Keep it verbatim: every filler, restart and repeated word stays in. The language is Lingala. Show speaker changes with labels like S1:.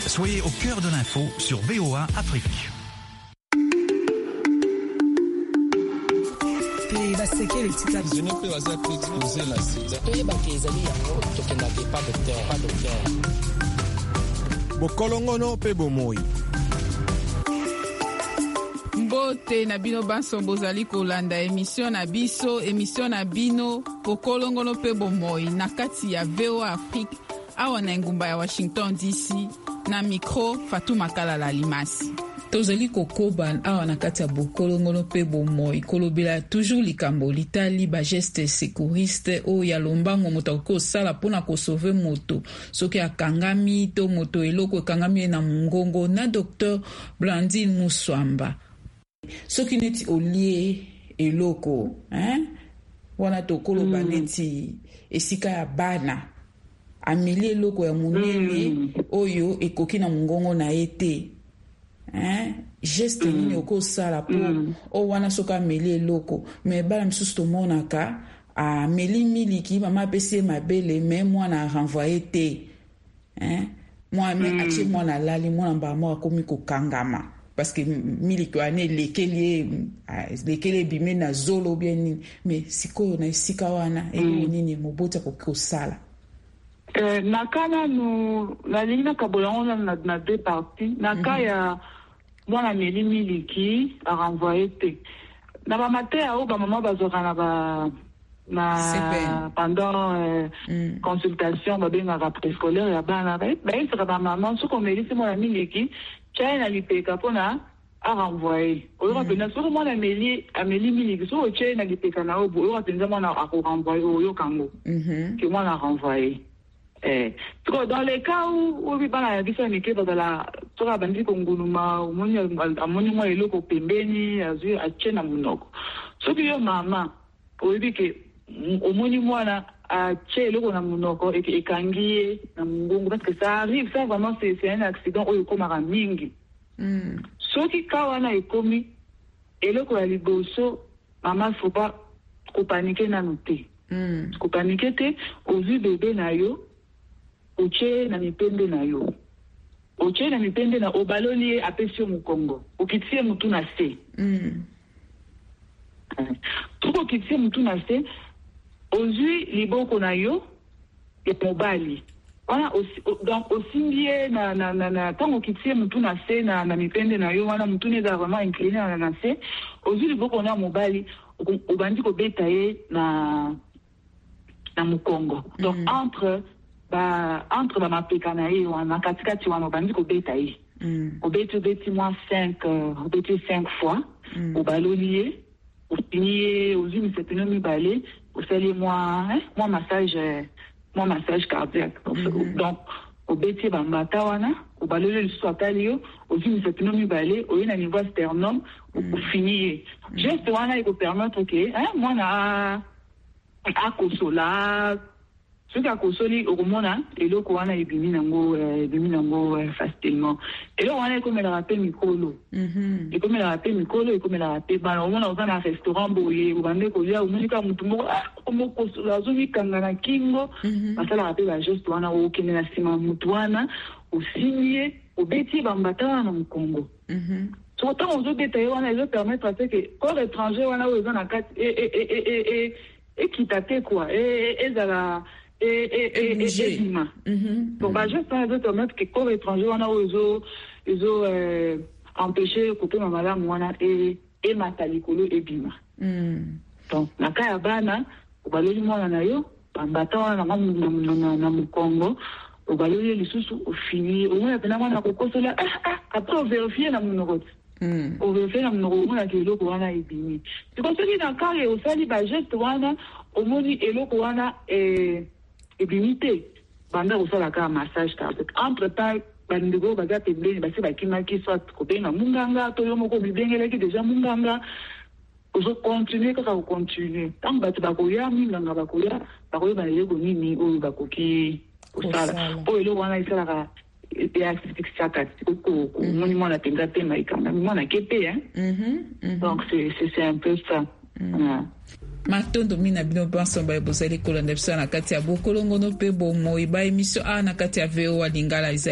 S1: Soyez au cœur de l'info sur V O A Afrique.
S2: Bokolongono pe bomoi.
S3: Mbote na bino banso bozali kolanda émission na biso émission na bino bokolongono pe bomoi na kati ya V O A Afrique awa na ngumba ya Washington D C na micro Fatou Makala Limasi. Tozali kokoba awa na kati ya bokolongono pe bomoi kolobela toujours likambo litali ba geste sécuriste o ya lombango moto ko sala pona ko sauver moto soki akangami to moto eloko ekangami na mungongo na docteur Blandine Muswamba soki neti olie eloko hein wana to koloba mm. neti esika ya bana ameli eloko ya munene mm. oyo ekoki na mungongo na ete hein geste mm. nini okosala po mm. o wana soka ameli eloko me bala misusu tomonaka ameli miliki mama pesi mabele me mwana renvoyer te hein moi me mm. atie mwana lali mwana mbamo akomi kokangama parce que miliki wane lekeli lekeli bime na zolo bien mais sikoyo na isika wana elo nini mobota kokosala.
S4: Euh, nakana no la ligne kabolanga na na deux parties naka ya mwana meli miliki a renvoyer te na ba matin au ba maman bazokana ba na pendant euh, mm. consultation ba benga ka préscolaire ya bana ba ba sera ba maman so ko meli se mwana miliki China lipeka pona a renvoyer oyo bena so mwana meli ameli miliki so China lipeka na obo oyo tenza mwana a renvoyer oyo kango mhm que mwana renvoyer. Eh, dans les cas où où il va la biso ni ke dans la to ka bandi ko nguluma umoni amoni mo eloko pembeni azu achena munoko so bi yo mama oyibi ke umoni mwana ache eloko na munoko e kangie na mungongo parce que ça arrive ça vraiment c'est c'est un accident oyo komaka mingi mm. so ki kawana ekomi eloko ya liboso mama faut pas ko paniquer na noté mm. ko paniquer te ozu bébé na yo oche na mipende na yo oche na mipende na obaloli apesio mukongo okitie mutu na se mm. tuko kitie mutu na se ozui liboko na yo e mobali wana donc osimbie na na na, na tango kitie mutu na se na na mipende na yo wana mutu neza vraiment incliné na na se ozui liboko na mobali obandi ko beta ye na na mukongo donc mm. entre ba entre ba mapeka na ye wana katikati wana bandi ko beta ye mm. obeti obeti moins cinq obeti cinq fois mm. obalolier opinier ozumi sepino mi balé osali moi hein moi massage moi massage cardiaque mm-hmm. donc obeti ba mbata wana obalolier lisusu atalio ozumi sepino mi balé oyena niveau sternum mm. finir mm. geste wana iko permettre que hein moi na a kosola soki akosoli okomona eloko wana ebimi nango ebimi nango facilement eloko wana ekomelaka mpe mikolo ekomelaka mpe mikolo ekomelaka mpe bana omona oza na restaurant boye obande kolia omoni kaka motu moko omokosola azomikanga na kingo basalaka mpe bageste wana okende na nsima motu wana osimbi ye obeti ye bambata wana na mokongo so ntango ozobeta ye wana ezopermettre te ke corps étranger wana oyo eza na kati ekita te kua ezala et et et et dima donc bah juste ça doit permettre que corps étranger on a ozo ozo empêcher couper ma madame wana et et matalikolo et bima donc na kaya bana obaloli mwana na yo bambata wana na na na mukongo obaloli lisusu ofini omona pena mwana kokosola ah après vérifier na munokoti mm o vérifier na munoko na keloko wana ebimi c'est comme ça que dans kaya osali ba geste wana omoni eloko wana eh limité banda osala ka massage cardiaque entre temps bandigo baza pembeni basi bakimaki soit kobenga munganga to yo moko bibengelaki déjà munganga ozo continuer kaka continuer tant bato bakoya minganga bakoya bakoyeba eloko nini oyo bakoki kosala po eloko wana esalaka ya saka ko moni mwana penza te maikanga mwana kepe hein donc c'est c'est un peu ça.
S3: Matondo mina bino banso ba bozali kolanda biso na kati ya bokolongono pe bomoi ba emission a na kati ya V O A Lingala.